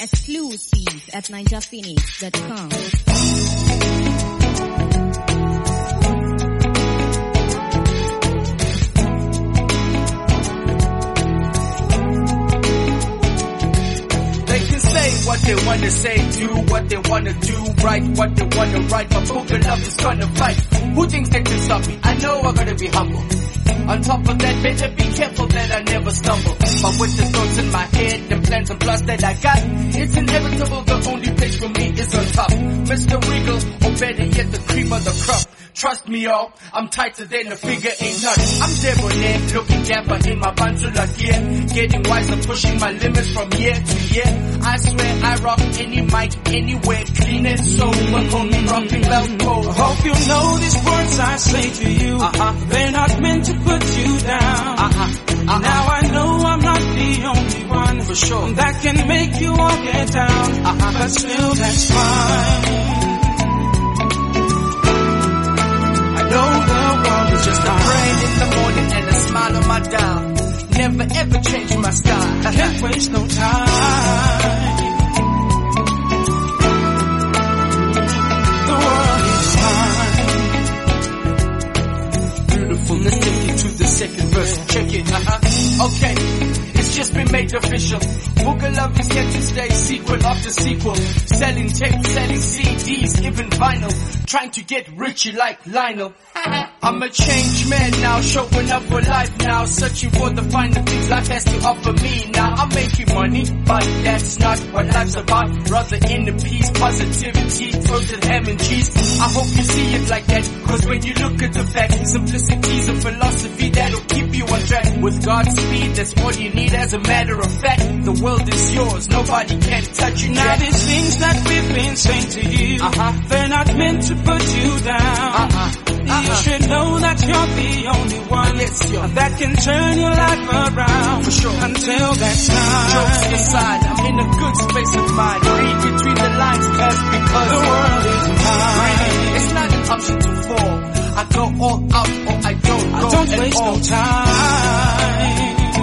Exclusive at ninjaphoenix.com. What they wanna say, do what they wanna do, write what they wanna write, but Booker Love is gonna fight. Who thinks they can stop me? I know I gotta be humble. On top of that, better be careful that I never stumble. But with the thoughts in my head, the plans and plots that I got, it's inevitable the only place for me is on top. Mr. Wiggle, or better yet the cream of the crop. Trust me y'all, I'm tighter than a figure ain't nothing. I'm debonair, looking dapper in my bundle gear. Getting wiser, pushing my limits from year to year. I swear I rock any mic, anywhere, clean and sober. Call me rocking Velcro. I hope you know these words I say to you. They're not meant to put you down. Now I know I'm not the only one for sure that can make you all get down. But still that's fine. Know the world is just a brain in the morning and a smile on my dial. Never ever change my style. Can't waste no time. The world is mine. Beautiful, let's take you to the second verse. Check it, okay. It's just been made official. Booker Love is here to stay, sequel after sequel. Selling tapes, selling CDs, even vinyl. Trying to get richy like Lionel. I'm a changed man now, showing up for life now. Searching for the finer things life has to offer me. Now I'm making money, but that's not what life's about. Rather inner peace, positivity, toasted ham and cheese. I hope you see it like that, cause when you look at the fact, simplicity's a philosophy that'll keep you on track. With God's speed, that's all you need as a matter of fact. The world is yours, nobody can touch you. Now these things that we've been saying to you, they're not meant to put you down. You should know that you're the only one that can turn your life around. For sure. Until that time. Jokes aside, I'm in a good space of mind. Read between the lines, cause because the world is mine. It's not an option to fall. I go all out or I don't go. I don't waste no time.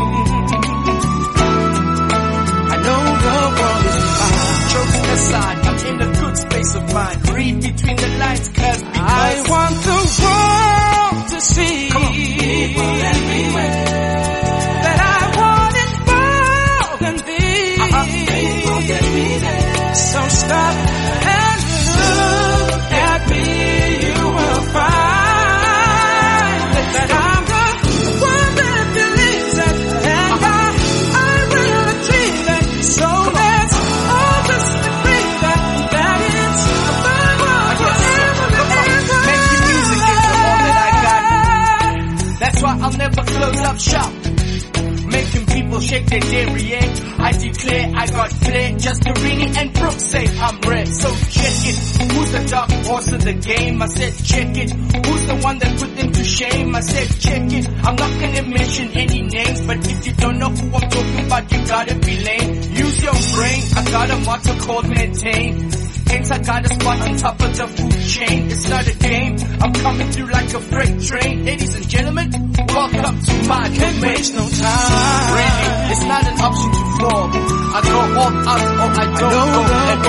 I know the world is mine. Jokes aside, I'm in a good space of mind. Read between the lines, cause because I want the world to see. Come on. People everywhere that I want it more than thee. People get me there. So stop and look at me. You will find that I'm the one that believes it, and I will achieve it. So let's all just agree that it's the world forever. Making music is all that I got. That's why I'll never close up shop. Making people shake their derriere. I declare I got flair. Just to Rini and Brooks say I'm red. So check it. Who's the dark horse of the game? I said check it. Who's the one that put them to shame? I said check it. I'm not gonna mention any names, but if you don't know who I'm talking about, you gotta be lame. Use your brain. I got a motto called maintain. Hence I got a spot on top of the food chain. It's not a game. I'm coming through like a freight train. Ladies and gentlemen, welcome to my Can't waste no time. Really, it's not an option to fall. I go all out or I don't go at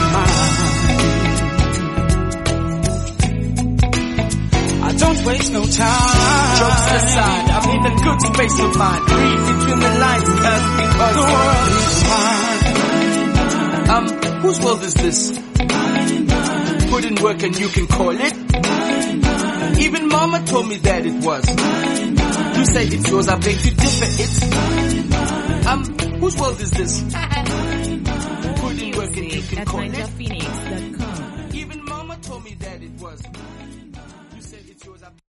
all. I don't waste no time. Jokes aside, I'm in a good space of mind. Read between the lines, cause because the world is mine. Whose world is this? Put in work and you can call it. Even mama told me that it was. You say it's yours, I beg to differ. It's whose world is this? Put in work and you can call it. Ninjaphoenix.com. Even mama told me that it was. You said it's yours, I